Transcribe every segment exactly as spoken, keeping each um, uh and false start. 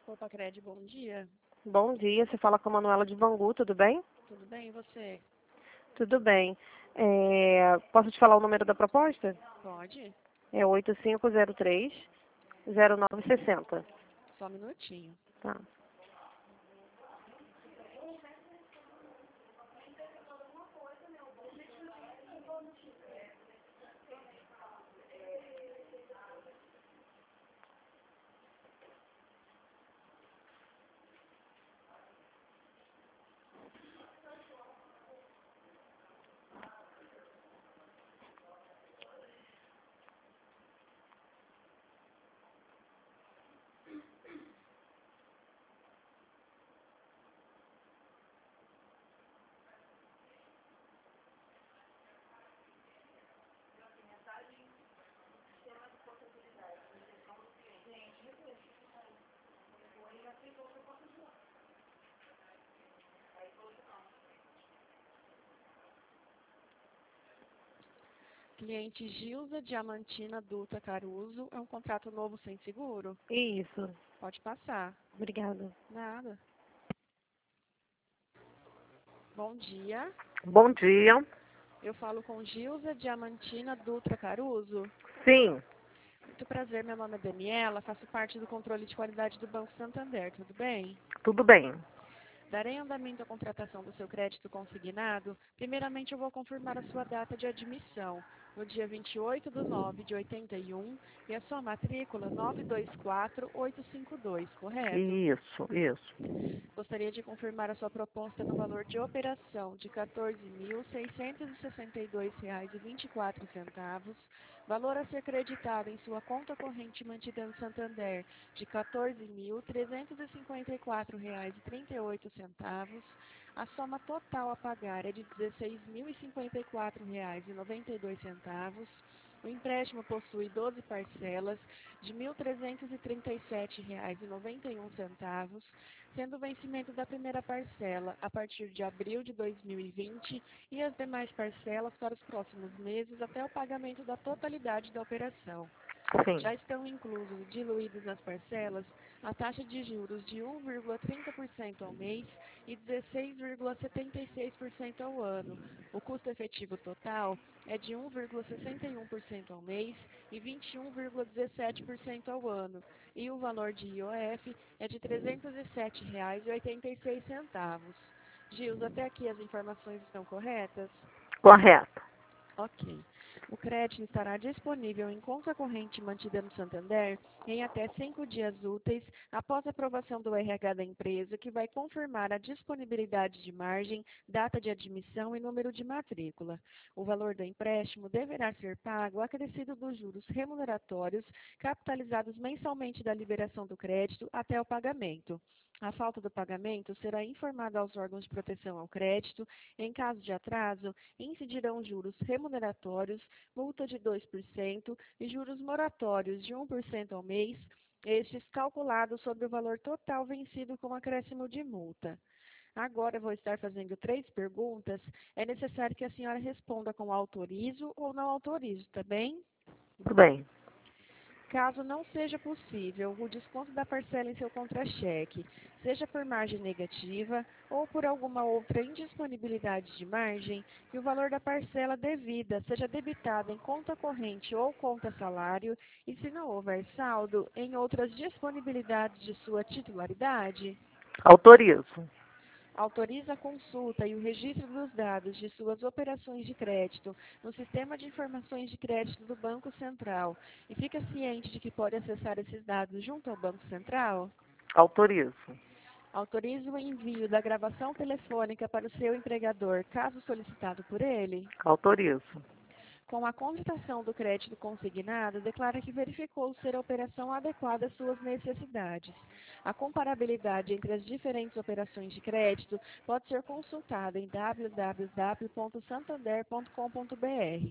Opa, Cred, bom dia. Bom dia, você fala com a Manuela de Bangu, tudo bem? Tudo bem, e você? Tudo bem. É, posso te falar o número da proposta? Pode? É oito cinco zero três zero nove seis zero. Só um minutinho. Tá. Cliente Gilza Diamantina Dutra Caruso, é um contrato novo sem seguro? Isso. Pode passar. Obrigada. Nada. Bom dia. Bom dia. Eu falo com Gilza Diamantina Dutra Caruso. Sim, Muito prazer, meu nome é Daniela, faço parte do controle de qualidade do Banco Santander, tudo bem? tudo bem. Darei andamento à contratação do seu crédito consignado. Primeiramente, eu vou confirmar a sua data de admissão, no dia vinte e oito de nove de oitenta e um, e a sua matrícula nove dois quatro oito cinco dois, correto? Isso, isso. Gostaria de confirmar a sua proposta no valor de operação de quatorze mil seiscentos e sessenta e dois reais e vinte e quatro centavos, valor a ser creditado em sua conta corrente mantida no Santander de quatorze mil trezentos e cinquenta e quatro reais e trinta e oito centavos, a soma total a pagar é de dezesseis mil e cinquenta e quatro reais e noventa e dois centavos. O empréstimo possui doze parcelas de mil trezentos e trinta e sete reais e noventa e um centavos, sendo o vencimento da primeira parcela a partir de abril de dois mil e vinte e as demais parcelas para os próximos meses até o pagamento da totalidade da operação. Sim. Já estão inclusos, diluídos nas parcelas, a taxa de juros de um vírgula trinta por cento ao mês e dezesseis vírgula setenta e seis por cento ao ano. O custo efetivo total é de um vírgula sessenta e um por cento ao mês e vinte e um vírgula dezessete por cento ao ano. E o valor de I O F é de trezentos e sete reais e oitenta e seis centavos. Gils, até aqui as informações estão corretas? Correto. Ok. O crédito estará disponível em conta corrente mantida no Santander em até cinco dias úteis após a aprovação do R H da empresa, que vai confirmar a disponibilidade de margem, data de admissão e número de matrícula. O valor do empréstimo deverá ser pago acrescido dos juros remuneratórios capitalizados mensalmente da liberação do crédito até o pagamento. A falta do pagamento será informada aos órgãos de proteção ao crédito. Em caso de atraso, incidirão juros remuneratórios, multa de dois por cento e juros moratórios de um por cento ao mês, estes calculados sobre o valor total vencido com acréscimo de multa. Agora eu vou estar fazendo três perguntas. É necessário que a senhora responda com autorizo ou não autorizo, tá bem? Tudo bem. Caso não seja possível o desconto da parcela em seu contra-cheque, seja por margem negativa ou por alguma outra indisponibilidade de margem, que o valor da parcela devida seja debitado em conta corrente ou conta salário e, se não houver saldo, em outras disponibilidades de sua titularidade. Autorizo. Autoriza a consulta e o registro dos dados de suas operações de crédito no Sistema de Informações de Crédito do Banco Central e fica ciente de que pode acessar esses dados junto ao Banco Central? Autorizo. Autoriza o envio da gravação telefônica para o seu empregador, caso solicitado por ele? Autorizo. Com a contratação do crédito consignado, declara que verificou ser a operação adequada às suas necessidades. A comparabilidade entre as diferentes operações de crédito pode ser consultada em w w w ponto santander ponto com ponto b r.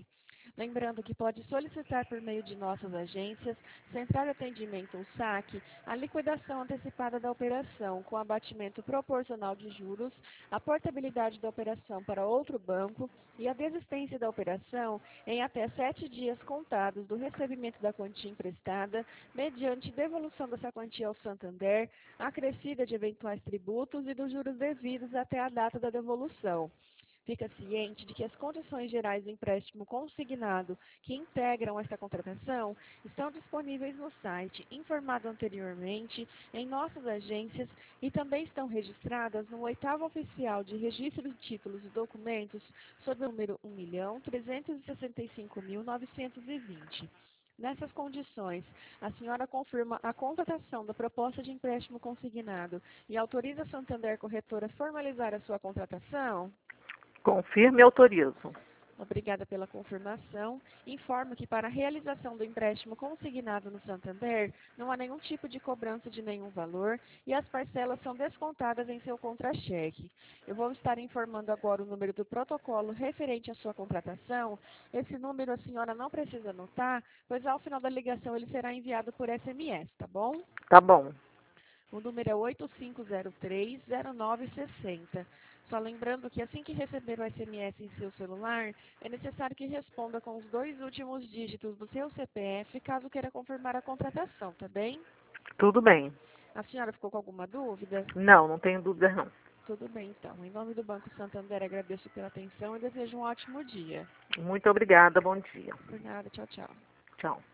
Lembrando que pode solicitar por meio de nossas agências, Central de Atendimento ou saque, a liquidação antecipada da operação com abatimento proporcional de juros, a portabilidade da operação para outro banco e a desistência da operação em até sete dias contados do recebimento da quantia emprestada, mediante devolução dessa quantia ao Santander, acrescida de eventuais tributos e dos juros devidos até a data da devolução. Fica ciente de que as condições gerais do empréstimo consignado que integram esta contratação estão disponíveis no site informado anteriormente, em nossas agências e também estão registradas no oitavo oficial de registro de títulos e documentos sob o número um milhão trezentos e sessenta e cinco mil novecentos e vinte. Nessas condições, a senhora confirma a contratação da proposta de empréstimo consignado e autoriza a Santander Corretora a formalizar a sua contratação? Confirmo e autorizo. Obrigada pela confirmação. Informo que para a realização do empréstimo consignado no Santander, não há nenhum tipo de cobrança de nenhum valor e as parcelas são descontadas em seu contra-cheque. Eu vou estar informando agora o número do protocolo referente à sua contratação. Esse número a senhora não precisa anotar, pois ao final da ligação ele será enviado por S M S, tá bom? Tá bom. O número é oito cinco zero três zero nove seis zero. Só lembrando que assim que receber o S M S em seu celular, é necessário que responda com os dois últimos dígitos do seu C P F, caso queira confirmar a contratação, tá bem? Tudo bem. A senhora ficou com alguma dúvida? Não, não tenho dúvidas não. Tudo bem, então. Em nome do Banco Santander, agradeço pela atenção e desejo um ótimo dia. Muito obrigada, bom dia. Por nada, tchau, tchau. Tchau.